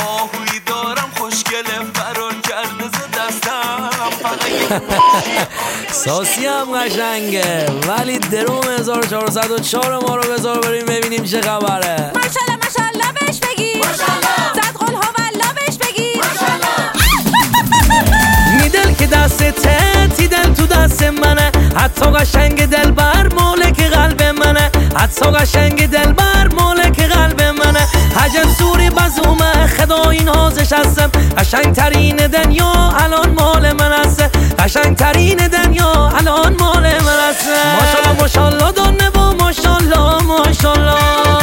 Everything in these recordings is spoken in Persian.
آهویی دارم خوشگله فرار کرده ز دستم فقط ساسی هم قشنگه ولی دروم 1404 ما رو بذار بریم ببینیم چه خبره. ماشالله ماشالله بهش بگی زد قل هو الله بهش بگی میدل که دستته تی دل تو دست منه، حتی قشنگ دل بر مالک قلب منه، حتی قشنگ دل بر مالک قلب منه. حجم سوری بزومه خدا این هازش هستم، قشنگ ترین دنیا الان مال من هسته، قشنگ ترین دنیا الان مال من هسته. ماشالله ماشالله دانه با ماشالله ماشالله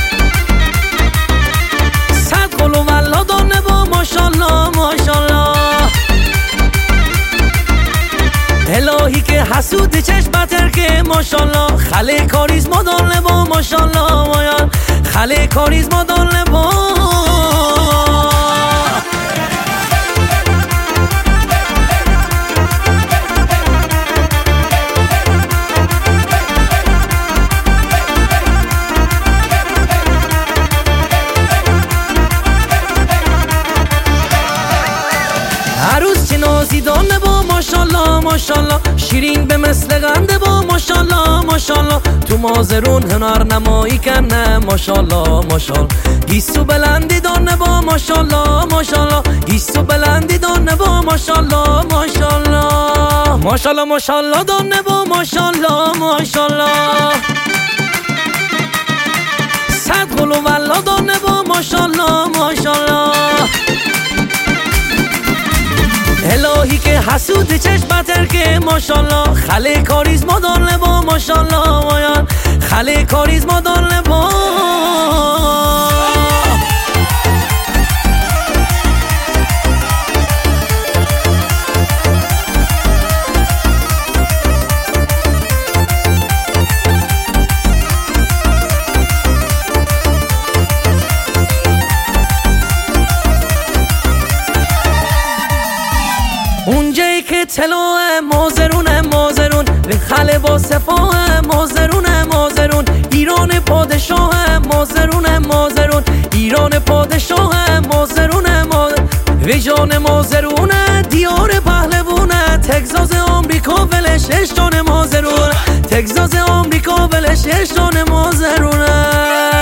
صد قل هو الله دانه با ماشالله ماشالله. الهی که حسود چشمتر که ماشالله خله کاریزما دانه با ماشالله مایان خله کاریزما دانه با عروس چه نازی دانه با ماشالله ماشالله، شیرین به مثل قنده با ماشالله ماشالله، تو مازرون هنر نمایی کنه ماشالله ماشالله. گیسو بلندی دانه با ماشالله ماشالله، گیسو بلندی دانه با ماشالله ماشالله. ماشالله ماشالله دانه با ماشالله ماشالله صد قل هو الله دانه با ماشالله ماشالله. الهی که حسود چشمتر که ماشالله خله کاریزما دانه با ماشالله مایان خله کاریزما دانه با اونجایی که طلوع مازرون مازرون خله با صفاه مازرون مازرون. ایران پادشاه مازرون مازرون، ایران پادشاه مازرون مازرون. ویژان مازرون دیار پهلوونه، تگزاس آمریکا ولش اشتان مازرون، تگزاس آمریکا ولش اشتان مازرونه.